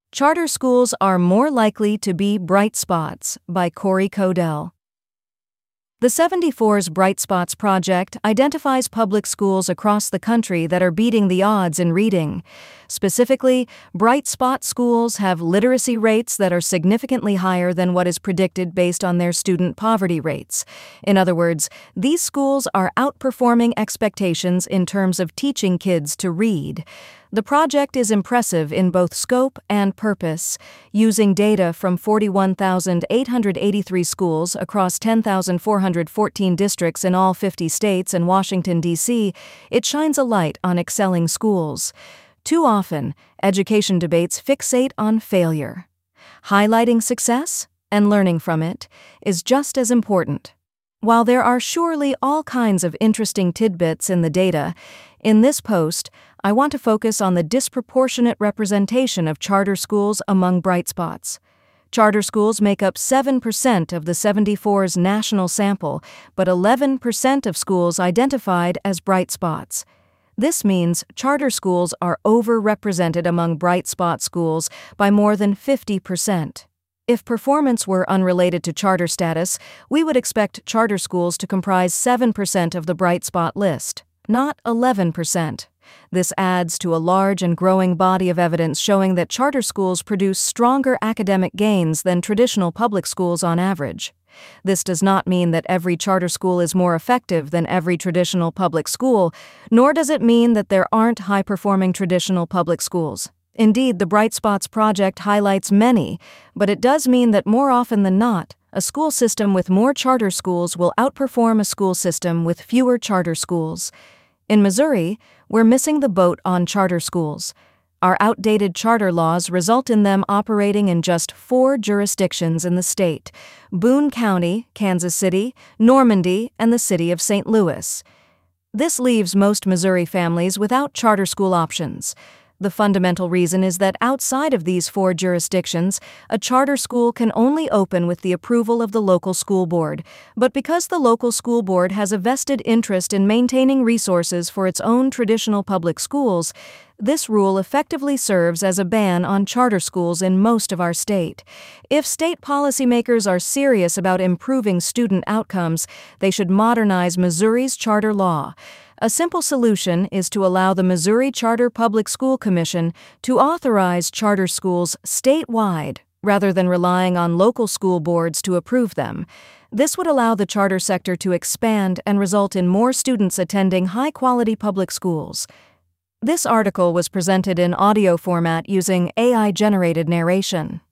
Charter Schools Are More Likely to Be Bright Spots by Corey Codell. The 74's Bright Spots Project identifies public schools across the country that are beating the odds in reading. Specifically, Bright Spot schools have literacy rates that are significantly higher than what is predicted based on their student poverty rates. In other words, these schools are outperforming expectations in terms of teaching kids to read. The project is impressive in both scope and purpose. Using data from 41,883 schools across 10,414 districts in all 50 states and Washington, D.C., it shines a light on excelling schools. Too often, education debates fixate on failure. Highlighting success and learning from it is just as important. While there are surely all kinds of interesting tidbits in the data, in this post, I want to focus on the disproportionate representation of charter schools among bright spots. Charter schools make up 7% of the 74's national sample, but 11% of schools identified as bright spots. This means charter schools are overrepresented among bright spot schools by more than 50%. If performance were unrelated to charter status, we would expect charter schools to comprise 7% of the bright spot list, not 11%. This adds to a large and growing body of evidence showing that charter schools produce stronger academic gains than traditional public schools on average. This does not mean that every charter school is more effective than every traditional public school, nor does it mean that there aren't high-performing traditional public schools. Indeed, the Bright Spots Project highlights many, but it does mean that more often than not, a school system with more charter schools will outperform a school system with fewer charter schools. In Missouri, we're missing the boat on charter schools. Our outdated charter laws result in them operating in just 4 jurisdictions in the state: Boone County, Kansas City, Normandy, and the city of St. Louis. This leaves most Missouri families without charter school options. The fundamental reason is that outside of these 4 jurisdictions, a charter school can only open with the approval of the local school board. But because the local school board has a vested interest in maintaining resources for its own traditional public schools, this rule effectively serves as a ban on charter schools in most of our state. If state policymakers are serious about improving student outcomes, they should modernize Missouri's charter law. A simple solution is to allow the Missouri Charter Public School Commission to authorize charter schools statewide rather than relying on local school boards to approve them. This would allow the charter sector to expand and result in more students attending high-quality public schools. This article was presented in audio format using AI-generated narration.